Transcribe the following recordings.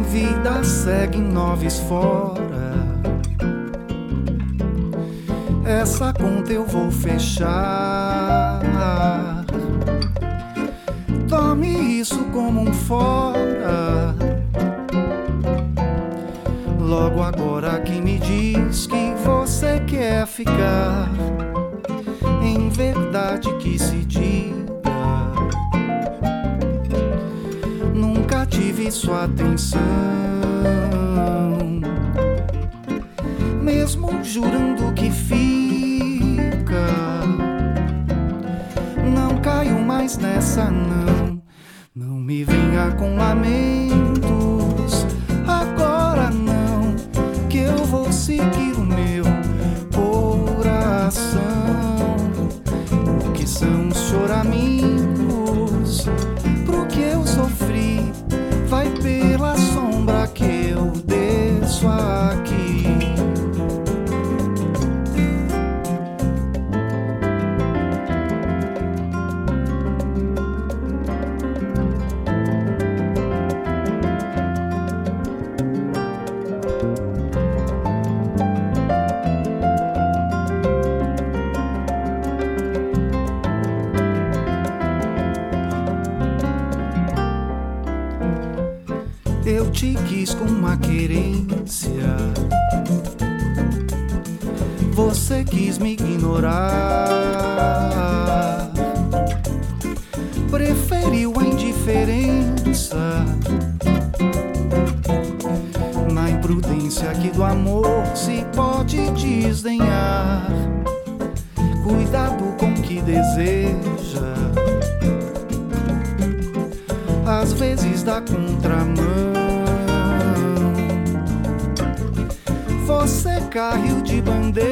Vida segue 9 fora. Essa conta eu vou fechar. Tome isso como um fora. Logo agora que me diz que você quer ficar. Em verdade que se diga, nunca tive sua atenção. Mesmo jurando que fica, não caio mais nessa não. Não me venha com lamentos, agora não, que eu vou seguir o meu coração. O que são os choramingos pro que eu sofri? Vai pela sombra que eu desço aqui. Eu te quis com uma querência, você quis me ignorar, preferiu a indiferença. Na imprudência que do amor se pode desdenhar. Cuidado com o que deseja, às vezes dá contramão. Você caiu de bandeja,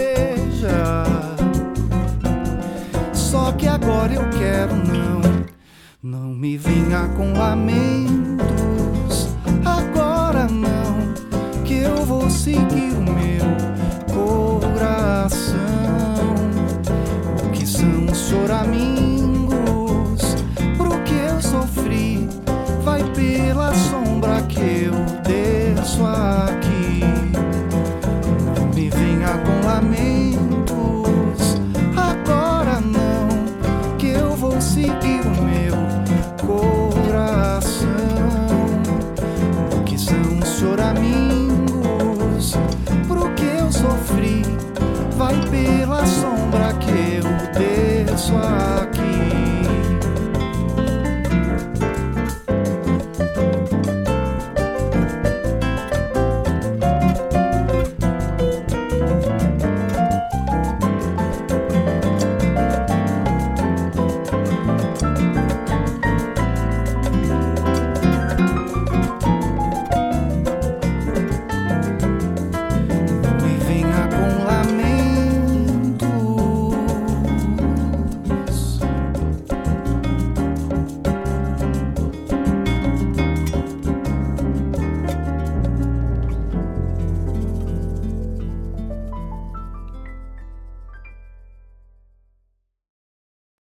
só que agora eu quero não. Não me venha com lamentos, agora não, que eu vou seguir o meu coração. O que são os choramingos pro que eu sofri? Vai pela sombra que eu desço aqui. Não me venha com lamentos, agora não, que eu vou seguir o meu coração. O que são os choramingos pro que eu sofri? Vai pela sombra que eu desço aqui.